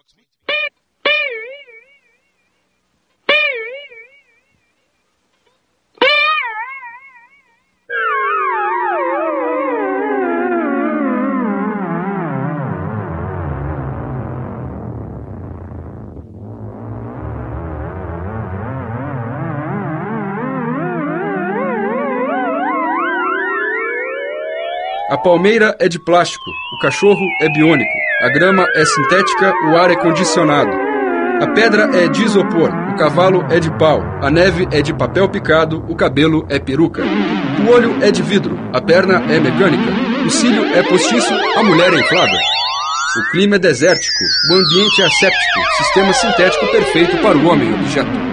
A palmeira é de plástico, o cachorro é biônico, a grama é sintética, o ar é condicionado. A pedra é de isopor, o cavalo é de pau, a neve é de papel picado, o cabelo é peruca. O olho é de vidro, a perna é mecânica, o cílio é postiço, a mulher é inflável. O clima é desértico, o ambiente é asséptico, sistema sintético perfeito para o homem objeto.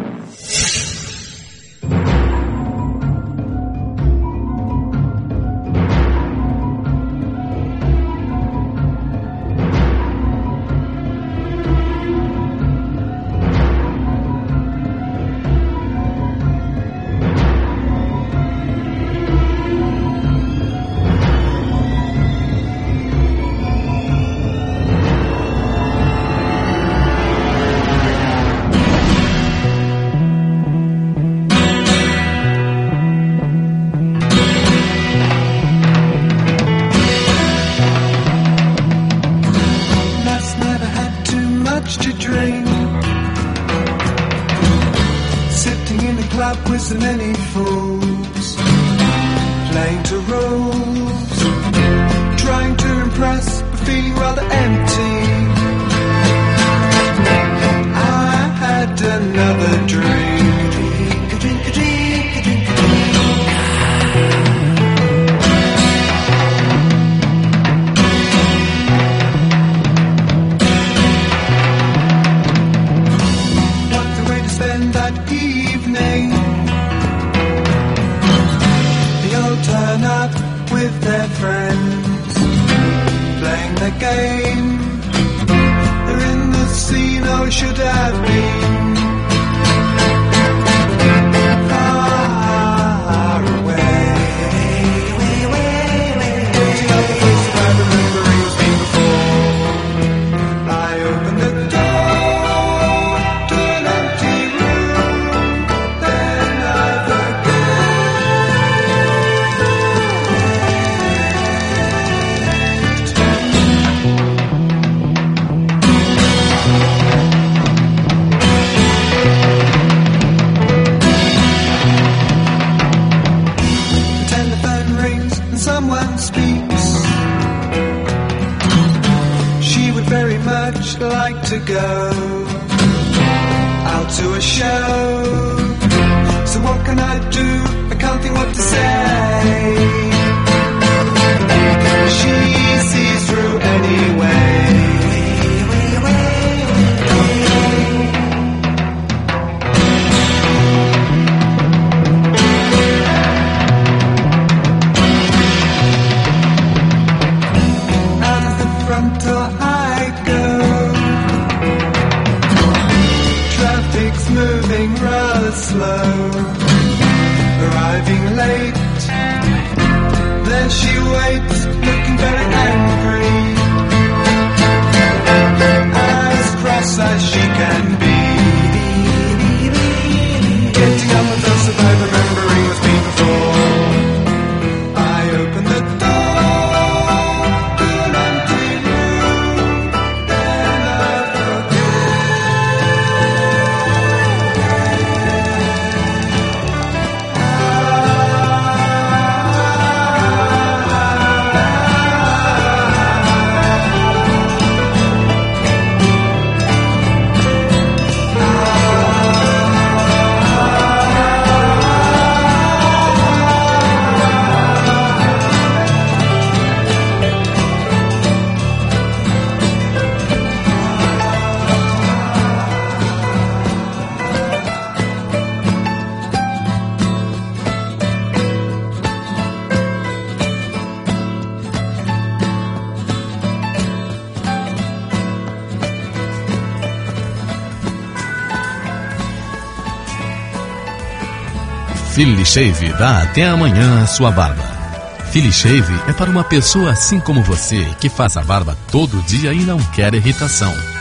Philly Shave dá até amanhã a sua barba. Philly Shave é para uma pessoa assim como você, que faz a barba todo dia e não quer irritação.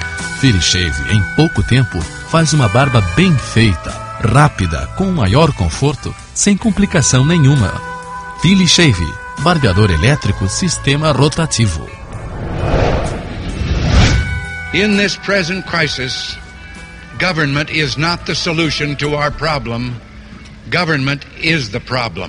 Philly Shave, em pouco tempo, faz uma barba bem feita, rápida, com maior conforto, sem complicação nenhuma. Philly Shave, barbeador elétrico, sistema rotativo. In this present crisis, government is not the solution to our problem. Government is the problem.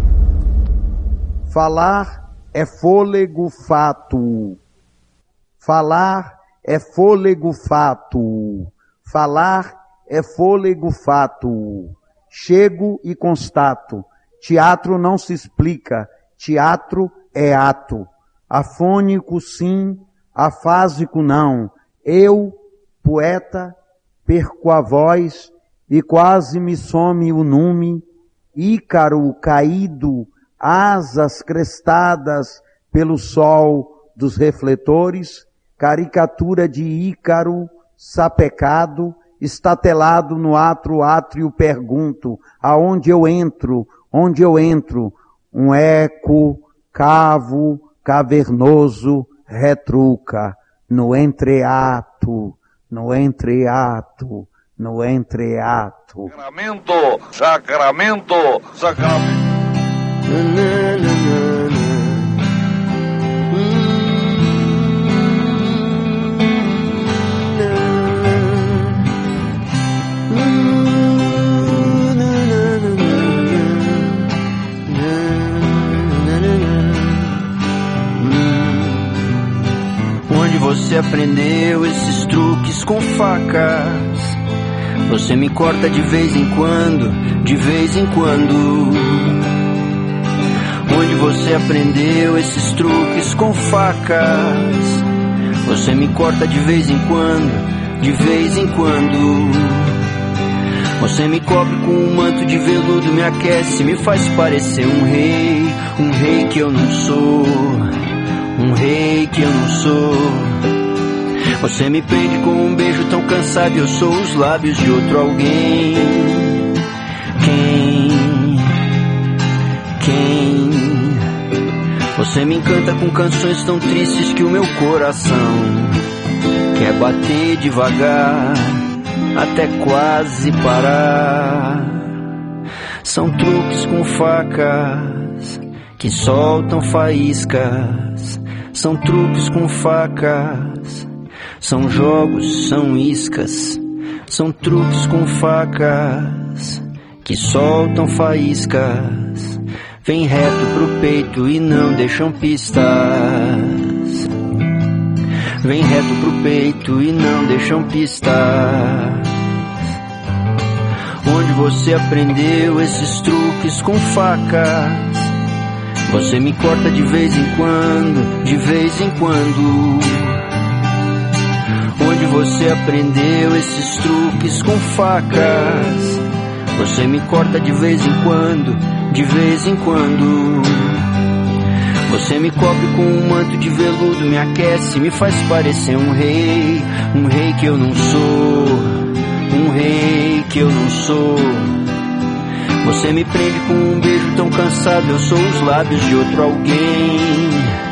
Falar é fôlego fato. Falar é fôlego fato. Falar é fôlego fato. Chego e constato. Teatro não se explica. Teatro é ato. Afônico sim, afásico não. Eu, poeta, perco a voz e quase me some o nume. Ícaro caído, asas crestadas pelo sol dos refletores, caricatura de Ícaro sapecado, estatelado no átrio pergunto, aonde eu entro, onde eu entro? Um eco, cavo, cavernoso, retruca, no entreato, no entreato, no entreato. Sacramento. Onde você aprendeu esses truques com facas? Você me corta de vez em quando, de vez em quando. Onde você aprendeu esses truques com facas? Você me corta de vez em quando, de vez em quando. Você me cobre com um manto de veludo, me aquece, me faz parecer um rei que eu não sou, um rei que eu não sou. Você me prende com um beijo tão cansado, eu sou os lábios de outro alguém. Quem? Você me encanta com canções tão tristes que o meu coração quer bater devagar, até quase parar. São truques com facas que soltam faíscas. São truques com facas, são jogos, são iscas. São truques com facas que soltam faíscas. Vem reto pro peito e não deixam pistas. Vem reto pro peito e não deixam pistas. Onde você aprendeu esses truques com facas? Você me corta de vez em quando, de vez em quando. Onde você aprendeu esses truques com facas? Você me corta de vez em quando, de vez em quando. Você me cobre com um manto de veludo, me aquece, me faz parecer um rei que eu não sou, um rei que eu não sou. Você me prende com um beijo tão cansado, eu sou os lábios de outro alguém.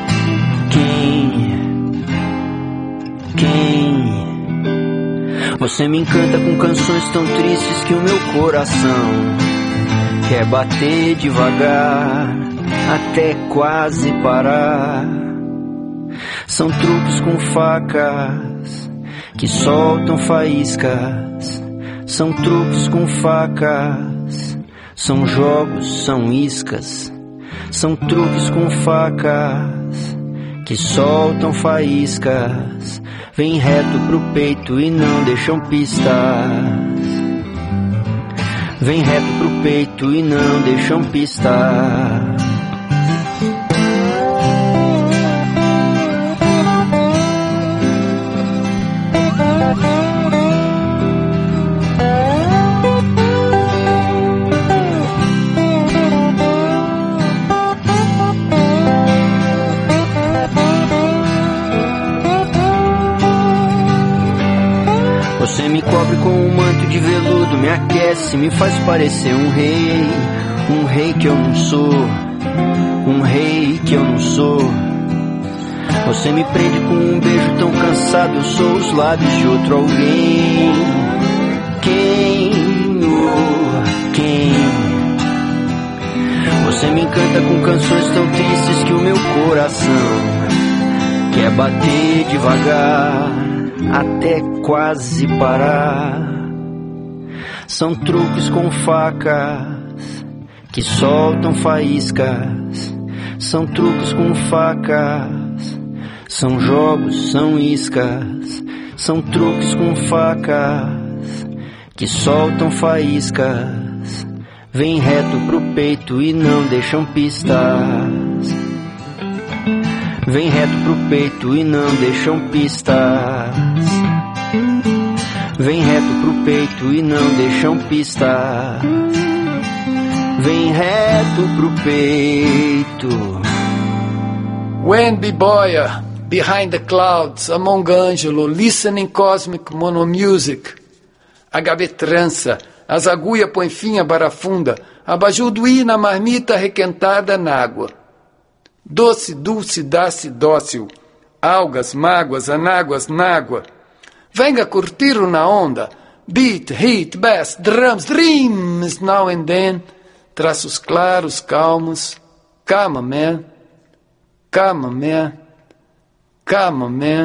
Quem? Você me encanta com canções tão tristes que o meu coração quer bater devagar, até quase parar. São truques com facas que soltam faíscas. São truques com facas, são jogos, são iscas. São truques com facas que soltam faíscas. Vem reto pro peito e não deixam pistas. Vem reto pro peito e não deixam pistas. Você me cobre com um manto de veludo, me aquece, me faz parecer um rei que eu não sou, um rei que eu não sou. Você me prende com um beijo tão cansado, eu sou os lábios de outro alguém. Quem? Você me encanta com canções tão tristes que o meu coração quer bater devagar até quase parar. São truques com facas que soltam faíscas. São truques com facas, são jogos, são iscas. São truques com facas que soltam faíscas. Vem reto pro peito e não deixam pistas. Vem reto pro peito e não deixam pistas. Vem reto pro peito e não deixam pistas. Vem reto pro peito. When Biboya, behind the clouds, among Angelo, listening cosmic monomusic. HB trança, as agulha põe fim à barafunda, abajuduí na marmita requentada n'água. Doce, dulce, dá-se dócil, algas, mágoas, anáguas, nágua. Venga curtir na onda, beat, hit, bass, drums, dreams, now and then. Traços claros, calmos, calma, man, calma, man, calma, man.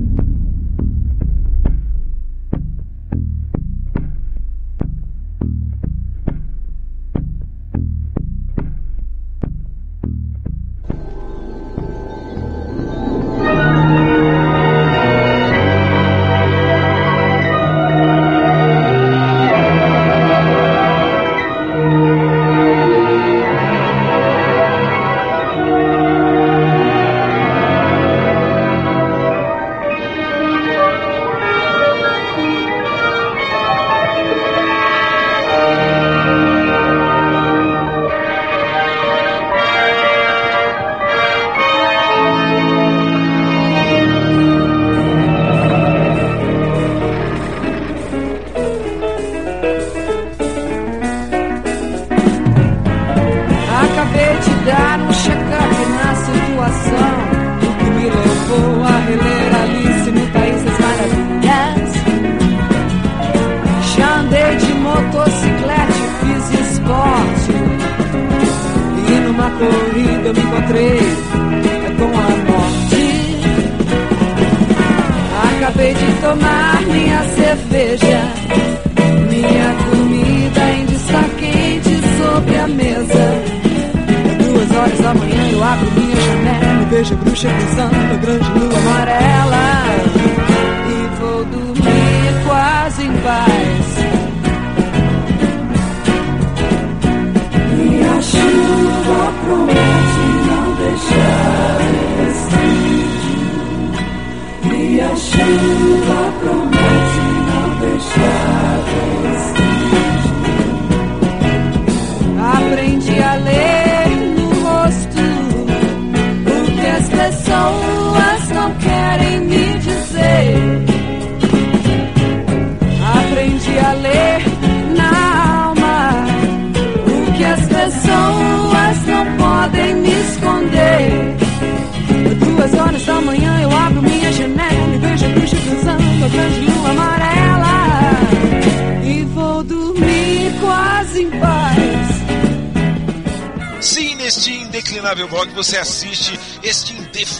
Blog, você assiste esse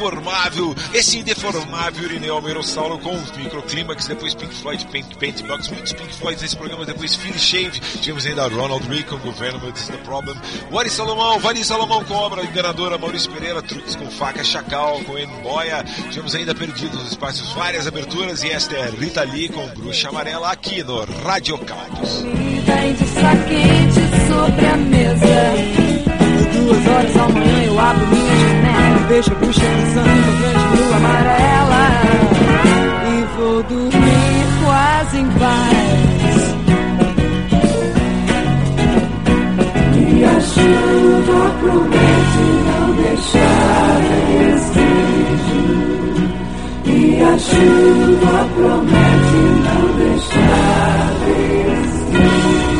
indeformável Irineu Meirossauro com os microclímax, depois Pink Floyd, Paintbox, muitos Pink Floyd nesse programa, depois Philly Shave, tivemos ainda Ronald Reagan, Government is the Problem, Wari Salomão com obra enganadora, Maurício Pereira, Truques com faca, Chacal com Emboia, tivemos ainda Perdidos nos Espaços, várias aberturas, e esta é Rita Lee com Bruxa Amarela aqui no Radio Cádiz. Sobre a mesa. 2 horas da manhã eu abro minha janela, vejo a bruxa pisando, grande lua amarela, e vou dormir quase em paz. E a chuva promete não deixar vestígio. E a chuva promete não deixar vestígio.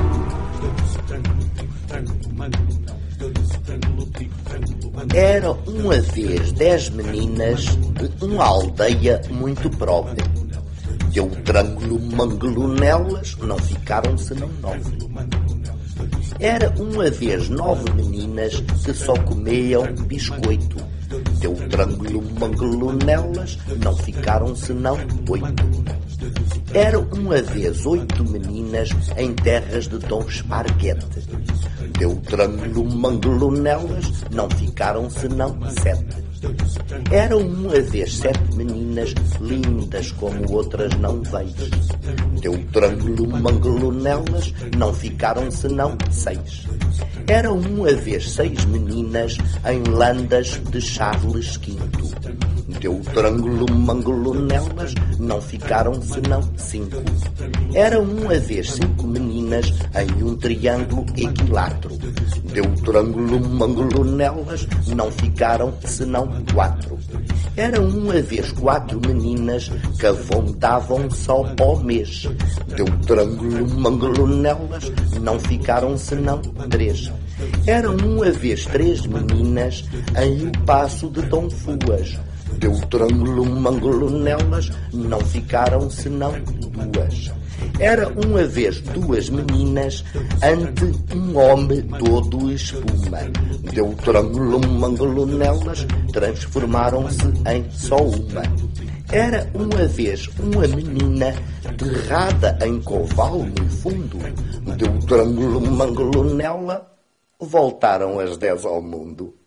Era uma vez 10 meninas de uma aldeia muito pobre. Deu trângulo mangolo nelas, não ficaram senão 9. Era uma vez 9 meninas que só comiam biscoito. Deu trângulo mangolo nelas, não ficaram senão 8. Era uma vez 8 meninas em terras de Dom Esparguete. Deu trângulo mangolo nelas, não ficaram senão 7. Eram uma vez 7 meninas lindas como outras não vejo. Deu trângulo mangolo nelas, não ficaram senão 6. Eram uma vez 6 meninas em landas de Charles V. Deu trângulo mangolo nelas, não ficaram senão 5. Eram uma vez 5 meninas em um triângulo equilátero. Deu trângulo mangolo nelas, não ficaram senão 4. Eram uma vez 4 meninas que avontavam só ao mês. Deu trângulo mangolo nelas, não ficaram senão 3. Eram uma vez 3 meninas em o passo de Dom Fuas. Deu trângulo mangolo nelas, não ficaram senão 2. Era uma vez 2 meninas ante um homem todo espuma. Deu trângulo mangolo nelas, transformaram-se em só uma. Era uma vez uma menina derrada em coval no fundo. Deu trângulo mangolo nela, voltaram as 10 ao mundo.